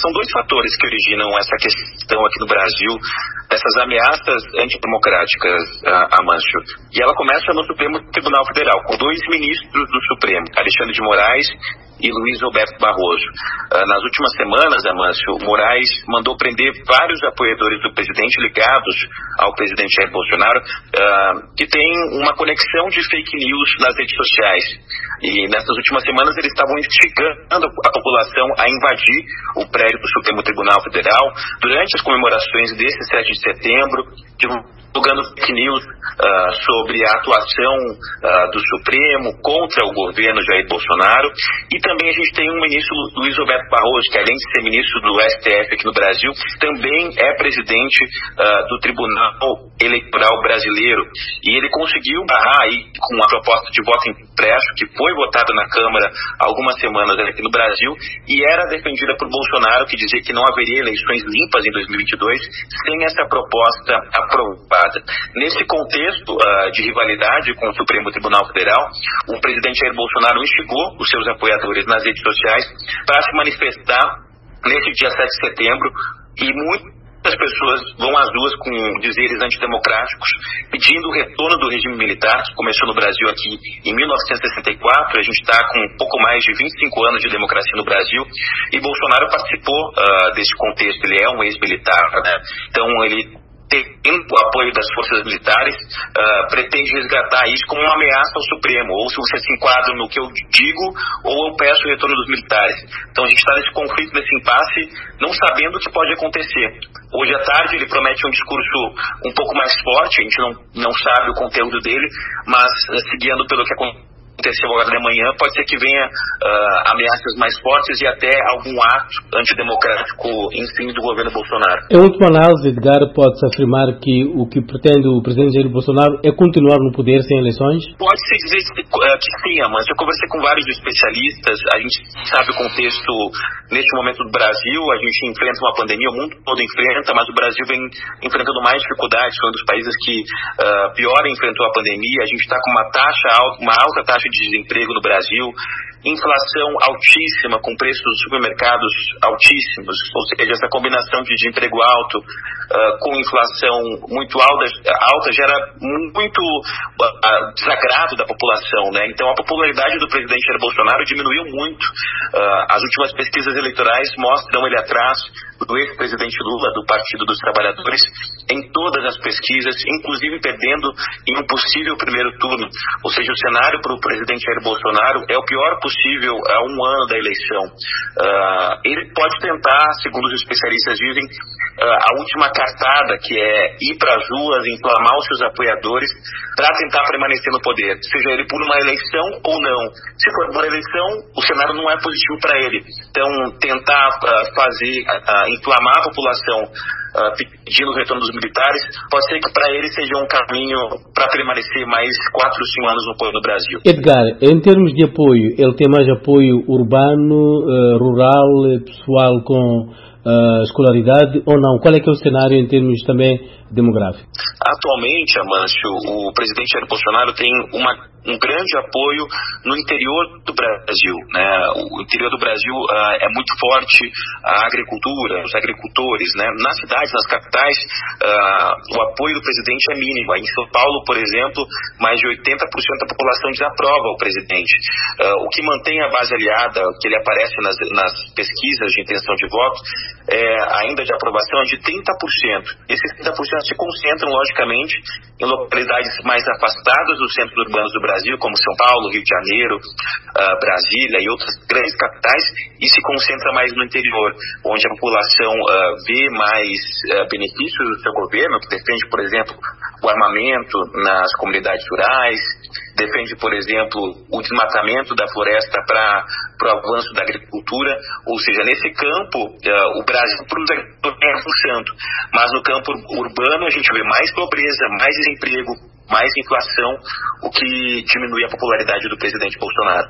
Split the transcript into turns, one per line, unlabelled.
são dois fatores que originam essa questão aqui no Brasil, dessas ameaças antidemocráticas, Amâncio. E ela começa no Supremo Tribunal Federal, com dois ministros do Supremo, Alexandre de Moraes e Luiz Roberto Barroso. Nas últimas semanas, Amâncio, Moraes mandou prender vários apoiadores do presidente ligados ao presidente Jair Bolsonaro, que tem uma conexão de fake news nas redes sociais. E nessas últimas semanas eles estavam instigando a população a invadir o prédio do Supremo Tribunal Federal durante as comemorações desse 7 de setembro, divulgando fake news sobre a atuação do Supremo contra o governo Jair Bolsonaro. E também a gente tem o ministro Luiz Roberto Barroso, que além de ser ministro do STF aqui no Brasil, também é presidente do Tribunal Eleitoral Brasileiro. E ele conseguiu barrar aí com uma proposta de voto impresso, que foi votada na Câmara há algumas semanas aqui no Brasil, e era defendida por Bolsonaro, que dizia que não haveria eleições limpas em 2022 sem essa proposta aprovada. Nesse contexto de rivalidade com o Supremo Tribunal Federal, o presidente Jair Bolsonaro instigou os seus apoiadores nas redes sociais para se manifestar nesse dia 7 de setembro, e muitas pessoas vão às ruas com dizeres antidemocráticos, pedindo o retorno do regime militar, que começou no Brasil aqui em 1964. A gente está com um pouco mais de 25 anos de democracia no Brasil, e Bolsonaro participou desse contexto. Ele é um ex-militar, né? Então ele tem o apoio das forças militares, pretende resgatar isso como uma ameaça ao Supremo, ou se você se enquadra no que eu digo, ou eu peço o retorno dos militares. Então a gente está nesse conflito, nesse impasse, não sabendo o que pode acontecer. Hoje à tarde ele promete um discurso um pouco mais forte, a gente não sabe o conteúdo dele, mas seguindo pelo que aconteceu agora de manhã, pode ser que venha ameaças mais fortes e até algum ato antidemocrático, enfim, do governo Bolsonaro.
Em última análise, Edgar, pode-se afirmar que o que pretende o presidente Jair Bolsonaro é continuar no poder sem eleições?
Pode-se dizer que sim, mas eu conversei com vários especialistas, a gente sabe o contexto neste momento do Brasil, a gente enfrenta uma pandemia, o mundo todo enfrenta, mas o Brasil vem enfrentando mais dificuldades, foi um dos países que pior enfrentou a pandemia. A gente está com uma alta taxa de desemprego no Brasil, inflação altíssima, com preços dos supermercados altíssimos, ou seja, essa combinação de desemprego alto com inflação muito alta gera muito desagrado da população, né? Então a popularidade do presidente Jair Bolsonaro diminuiu muito. As últimas pesquisas eleitorais mostram ele atrás do ex-presidente Lula, do Partido dos Trabalhadores, em todas as pesquisas, inclusive perdendo em um possível primeiro turno. Ou seja, o cenário para o presidente Jair Bolsonaro é o pior possível há um ano da eleição. Ele pode tentar, segundo os especialistas dizem, a última cartada, que é ir para as ruas, inflamar os seus apoiadores para tentar permanecer no poder, seja ele por uma eleição ou não. Se for por uma eleição, o cenário não é positivo para ele. Então, tentar inflamar a população pedindo o retorno dos militares, pode ser que para ele seja um caminho para permanecer mais 4 ou 5 anos no poder no Brasil.
Edgar, em termos de apoio, ele tem mais apoio urbano, rural, pessoal com escolaridade ou não? Qual é que é o cenário em termos também demográficos?
Atualmente, Amâncio, o presidente Jair Bolsonaro tem um grande apoio no interior do Brasil, né? O interior do Brasil é muito forte a agricultura, os agricultores, né? Nas cidades, nas capitais, o apoio do presidente é mínimo. Em São Paulo, por exemplo, mais de 80% da população desaprova o presidente. O que mantém a base aliada, que ele aparece nas pesquisas de intenção de voto, ainda de aprovação, é de 30%. Esses 30% se concentram, logicamente, em localidades mais afastadas dos centros urbanos do Brasil, como São Paulo, Rio de Janeiro, Brasília e outras grandes capitais, e se concentra mais no interior, onde a população vê mais benefícios do seu governo, que defende, por exemplo, o armamento nas comunidades rurais, defende, por exemplo, o desmatamento da floresta para o avanço da agricultura. Ou seja, nesse campo, o Brasil produz avançando, mas no campo urbano a gente vê mais pobreza, mais desemprego, mais inflação, o que diminui a popularidade do presidente Bolsonaro.